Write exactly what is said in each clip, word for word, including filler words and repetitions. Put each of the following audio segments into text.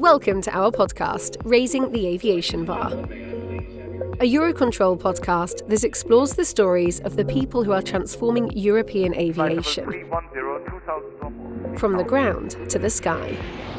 Welcome to our podcast, Raising the Aviation Bar, a Eurocontrol podcast that explores the stories of the people who are transforming European aviation from the ground to the sky.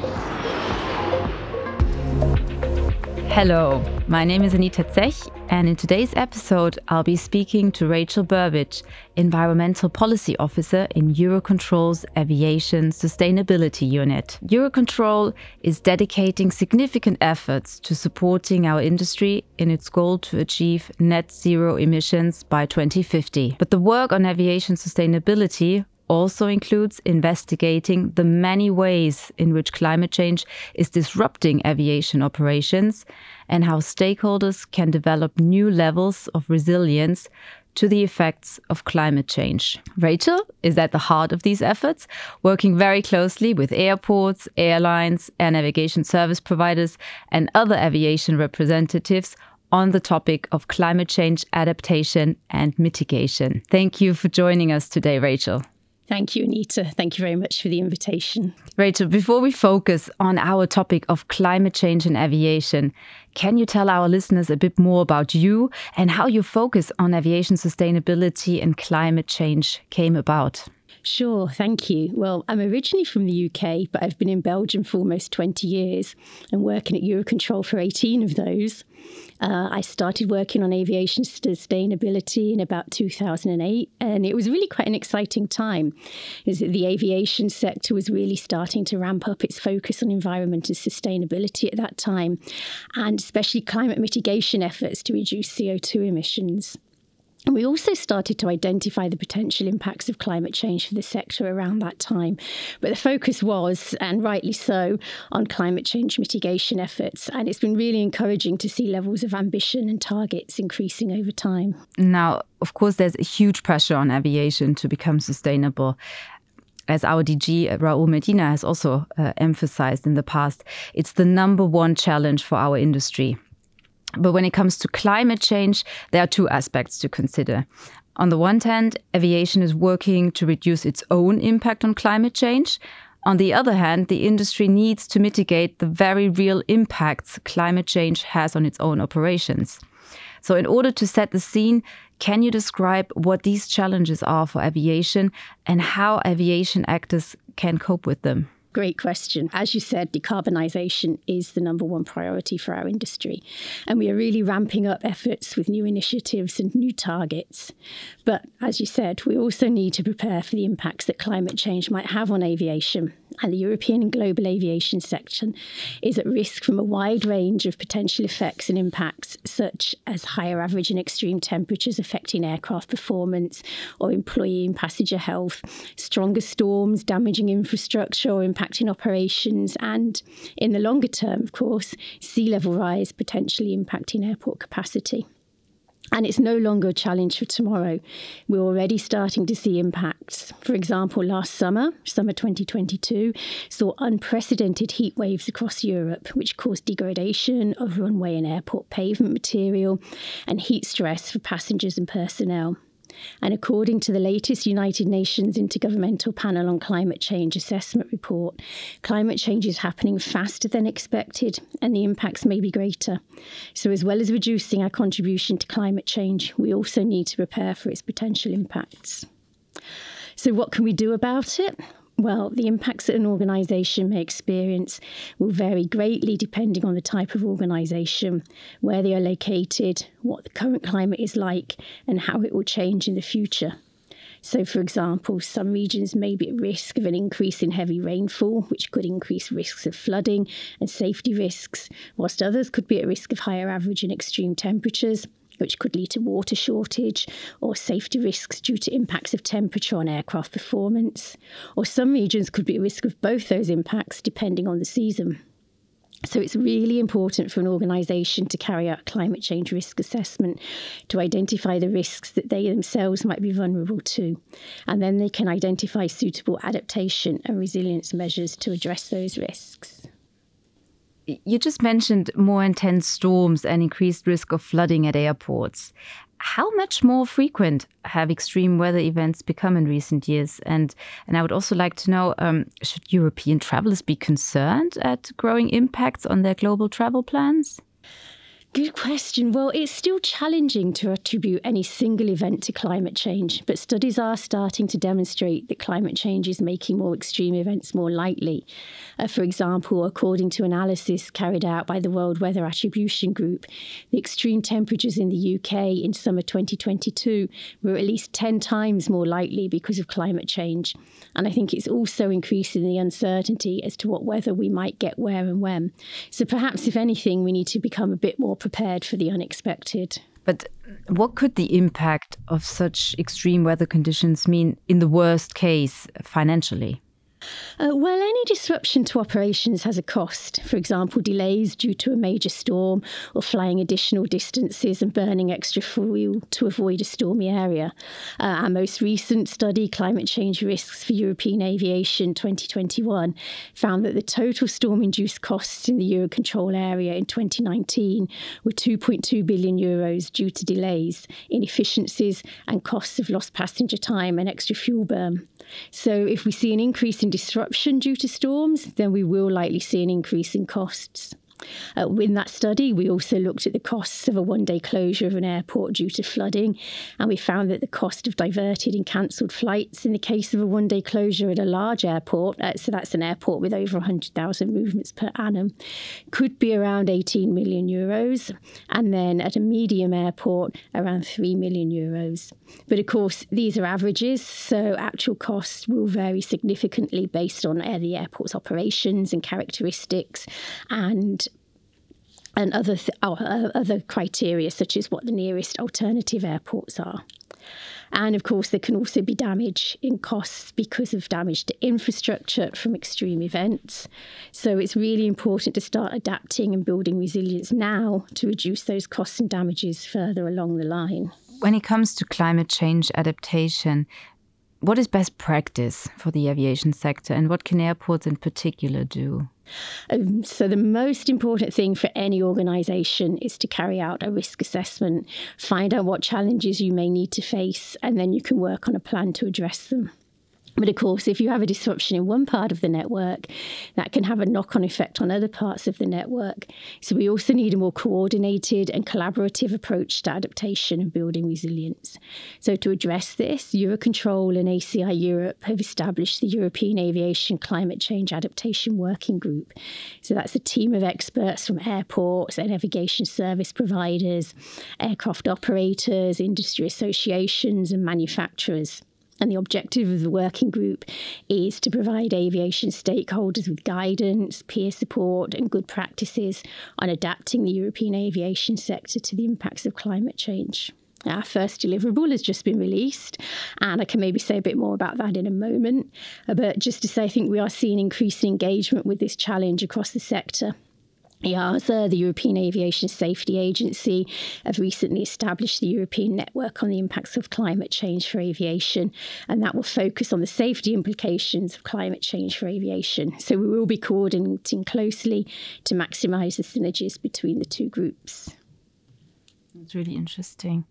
Hello, my name is Anita Zech, and in today's episode, I'll be speaking to Rachel Burbidge, Environmental Policy Officer in Eurocontrol's Aviation Sustainability Unit. Eurocontrol is dedicating significant efforts to supporting our industry in its goal to achieve net zero emissions by twenty fifty. But the work on aviation sustainability also includes investigating the many ways in which climate change is disrupting aviation operations and how stakeholders can develop new levels of resilience to the effects of climate change. Rachel is at the heart of these efforts, working very closely with airports, airlines, air navigation service providers, and other aviation representatives on the topic of climate change adaptation and mitigation. Thank you for joining us today, Rachel. Thank you, Anita. Thank you very much for the invitation. Rachel, before we focus on our topic of climate change in aviation, can you tell our listeners a bit more about you and how your focus on aviation sustainability and climate change came about? Sure, thank you. Well, I'm originally from the U K, but I've been in Belgium for almost twenty years and working at Eurocontrol for eighteen of those. Uh, I started working on aviation sustainability in about two thousand eight, and it was really quite an exciting time. Is that the aviation sector was really starting to ramp up its focus on environment and sustainability at that time, and especially climate mitigation efforts to reduce C O two emissions. And we also started to identify the potential impacts of climate change for the sector around that time. But the focus was, and rightly so, on climate change mitigation efforts. And it's been really encouraging to see levels of ambition and targets increasing over time. Now, of course, there's a huge pressure on aviation to become sustainable. As our D G, Raul Medina, has also uh, emphasized in the past, it's the number one challenge for our industry. But when it comes to climate change, there are two aspects to consider. On the one hand, aviation is working to reduce its own impact on climate change. On the other hand, the industry needs to mitigate the very real impacts climate change has on its own operations. So in order to set the scene, can you describe what these challenges are for aviation and how aviation actors can cope with them? Great question. As you said, decarbonisation is the number one priority for our industry. And we are really ramping up efforts with new initiatives and new targets. But as you said, we also need to prepare for the impacts that climate change might have on aviation. And the European and global aviation sector is at risk from a wide range of potential effects and impacts, such as higher average and extreme temperatures affecting aircraft performance or employee and passenger health, stronger storms damaging infrastructure or impacting operations, and in the longer term, of course, sea level rise potentially impacting airport capacity. And it's no longer a challenge for tomorrow. We're already starting to see impacts. For example, last summer, summer twenty twenty-two, saw unprecedented heat waves across Europe, which caused degradation of runway and airport pavement material and heat stress for passengers and personnel. And according to the latest United Nations Intergovernmental Panel on Climate Change assessment report, climate change is happening faster than expected and the impacts may be greater. So as well as reducing our contribution to climate change, we also need to prepare for its potential impacts. So what can we do about it? Well, the impacts that an organisation may experience will vary greatly depending on the type of organisation, where they are located, what the current climate is like, and how it will change in the future. So, for example, some regions may be at risk of an increase in heavy rainfall, which could increase risks of flooding and safety risks, whilst others could be at risk of higher average and extreme temperatures, which could lead to water shortage or safety risks due to impacts of temperature on aircraft performance. Or some regions could be at risk of both those impacts depending on the season. So it's really important for an organisation to carry out climate change risk assessment to identify the risks that they themselves might be vulnerable to. And then they can identify suitable adaptation and resilience measures to address those risks. You just mentioned more intense storms and increased risk of flooding at airports. how much more frequent have extreme weather events become in recent years? And and I would also like to know, um, should European travelers be concerned at growing impacts on their global travel plans? Good question. Well, it's still challenging to attribute any single event to climate change, but studies are starting to demonstrate that climate change is making more extreme events more likely. Uh, for example, according to analysis carried out by the World Weather Attribution Group, the extreme temperatures in the U K in summer twenty twenty-two were at least ten times more likely because of climate change. And I think it's also increasing the uncertainty as to what weather we might get where and when. So perhaps, if anything, we need to become a bit more prepared for the unexpected. But what could the impact of such extreme weather conditions mean in the worst case financially? Uh, well, any disruption to operations has a cost. For example, delays due to a major storm or flying additional distances and burning extra fuel to avoid a stormy area. Uh, our most recent study, Climate Change Risks for European Aviation twenty twenty-one, found that the total storm-induced costs in the Eurocontrol area in twenty nineteen were two point two billion euros due to delays, inefficiencies and costs of lost passenger time and extra fuel burn. So if we see an increase in disruption due to storms, then we will likely see an increase in costs. Uh, in that study, we also looked at the costs of a one-day closure of an airport due to flooding, and we found that the cost of diverted and cancelled flights in the case of a one-day closure at a large airport, uh, so that's an airport with over one hundred thousand movements per annum, could be around eighteen million euros, and then at a medium airport, around three million euros. But of course, these are averages, so actual costs will vary significantly based on uh, the airport's operations and characteristics, and and other th- uh, other criteria, such as what the nearest alternative airports are. And of course, there can also be damage in costs because of damage to infrastructure from extreme events. So it's really important to start adapting and building resilience now to reduce those costs and damages further along the line. When it comes to climate change adaptation, what is best practice for the aviation sector, and what can airports in particular do? Um, so the most important thing for any organisation is to carry out a risk assessment, find out what challenges you may need to face, and then you can work on a plan to address them. But of course, if you have a disruption in one part of the network, that can have a knock-on effect on other parts of the network. So we also need a more coordinated and collaborative approach to adaptation and building resilience. So to address this, Eurocontrol and A C I Europe have established the European Aviation Climate Change Adaptation Working Group. So that's a team of experts from airports and navigation service providers, aircraft operators, industry associations and manufacturers. And the objective of the working group is to provide aviation stakeholders with guidance, peer support and good practices on adapting the European aviation sector to the impacts of climate change. Our first deliverable has just been released, and I can maybe say a bit more about that in a moment. But just to say, I think we are seeing increasing engagement with this challenge across the sector. EASA, the European Aviation Safety Agency, have recently established the European Network on the Impacts of Climate Change for Aviation, and that will focus on the safety implications of climate change for aviation. So we will be coordinating closely to maximise the synergies between the two groups. That's really interesting.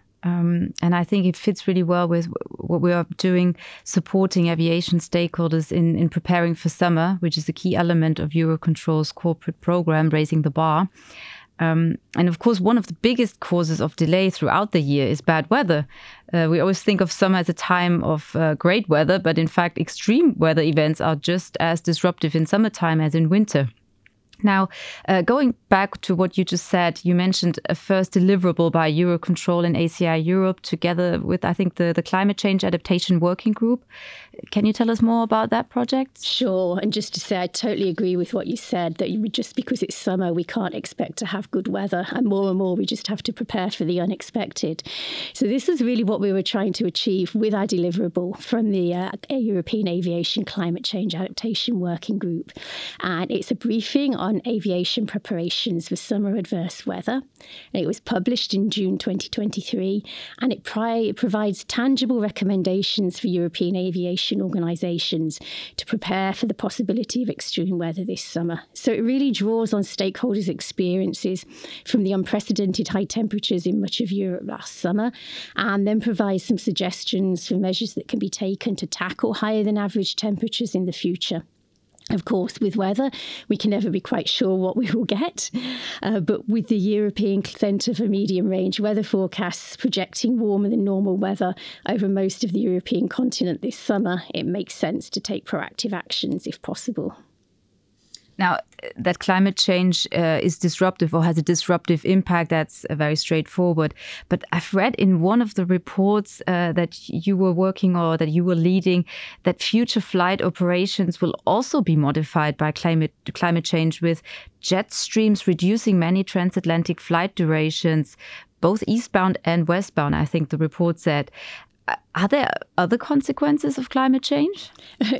Um, and I think it fits really well with what we are doing, supporting aviation stakeholders in, in preparing for summer, which is a key element of Eurocontrol's corporate program, Raising the Bar. Um, and of course, one of the biggest causes of delay throughout the year is bad weather. Uh, we always think of summer as a time of uh, great weather, but in fact, extreme weather events are just as disruptive in summertime as in winter. Now, uh, going back to what you just said, you mentioned a first deliverable by Eurocontrol and A C I Europe together with, I think, the, the Climate Change Adaptation Working Group. Can you tell us more about that project? Sure. And just to say, I totally agree with what you said, that you, just because it's summer, we can't expect to have good weather. And more and more, we just have to prepare for the unexpected. So this is really what we were trying to achieve with our deliverable from the uh, European Aviation Climate Change Adaptation Working Group. And it's a briefing on aviation preparations for summer adverse weather. And it was published in June twenty twenty-three, and it, pri- it provides tangible recommendations for European aviation aviation organisations to prepare for the possibility of extreme weather this summer. So it really draws on stakeholders' experiences from the unprecedented high temperatures in much of Europe last summer, and then provides some suggestions for measures that can be taken to tackle higher than average temperatures in the future. Of course, with weather, we can never be quite sure what we will get. Uh, but with the European Centre for Medium Range Weather Forecasts projecting warmer than normal weather over most of the European continent this summer, it makes sense to take proactive actions if possible. Now, that climate change uh, is disruptive or has a disruptive impact, that's uh, very straightforward. But I've read in one of the reports uh, that you were working or that you were leading that future flight operations will also be modified by climate climate change, with jet streams reducing many transatlantic flight durations, both eastbound and westbound, I think the report said. Are there other consequences of climate change?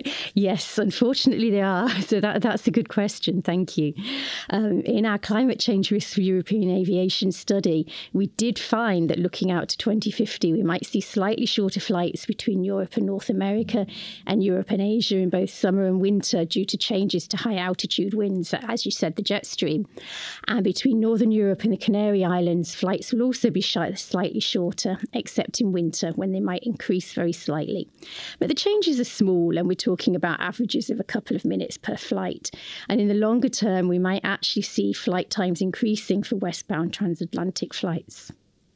Yes, unfortunately there are. So that, that's a good question. Thank you. Um, in our climate change risks for European aviation study, we did find that looking out to twenty fifty, we might see slightly shorter flights between Europe and North America and Europe and Asia in both summer and winter due to changes to high altitude winds, as you said, the jet stream. And between Northern Europe and the Canary Islands, flights will also be slightly shorter, except in winter when they might increase very slightly. But the changes are small, and we're talking about averages of a couple of minutes per flight. And in the longer term, we might actually see flight times increasing for westbound transatlantic flights.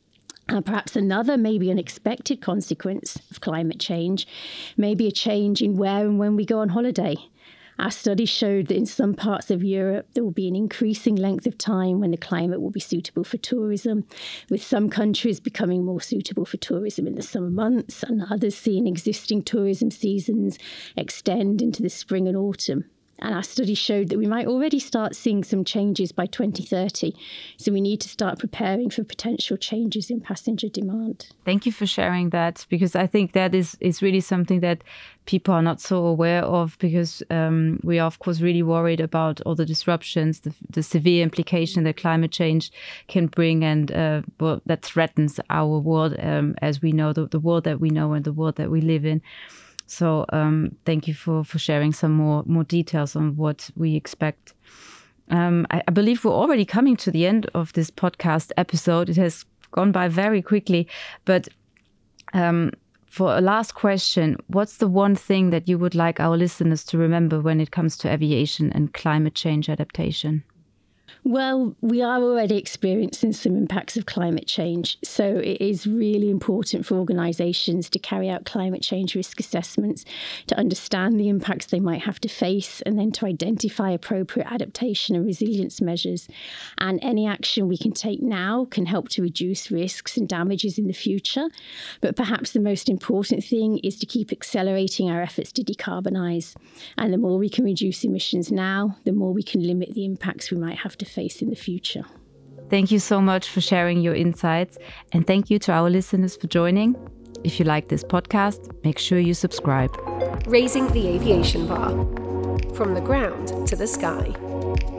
And perhaps another maybe unexpected consequence of climate change may be a change in where and when we go on holiday. Our study showed that in some parts of Europe, there will be an increasing length of time when the climate will be suitable for tourism, with some countries becoming more suitable for tourism in the summer months and others seeing existing tourism seasons extend into the spring and autumn. And our study showed that we might already start seeing some changes by twenty thirty. So we need to start preparing for potential changes in passenger demand. Thank you for sharing that, because I think that is, is really something that people are not so aware of, because um, we are, of course, really worried about all the disruptions, the, the severe implication that climate change can bring, and uh, well, that threatens our world um, as we know, the, the world that we know and the world that we live in. So um, thank you for, for sharing some more, more details on what we expect. Um, I, I believe we're already coming to the end of this podcast episode. It has gone by very quickly. But um, for a last question, what's the one thing that you would like our listeners to remember when it comes to aviation and climate change adaptation? Well, we are already experiencing some impacts of climate change, so it is really important for organisations to carry out climate change risk assessments, to understand the impacts they might have to face, and then to identify appropriate adaptation and resilience measures. And any action we can take now can help to reduce risks and damages in the future. But perhaps the most important thing is to keep accelerating our efforts to decarbonise. And the more we can reduce emissions now, the more we can limit the impacts we might have to face in the future. Thank you so much for sharing your insights, and thank you to our listeners for joining. If you like this podcast, make sure you subscribe. Raising the Aviation Bar. From the ground to the sky.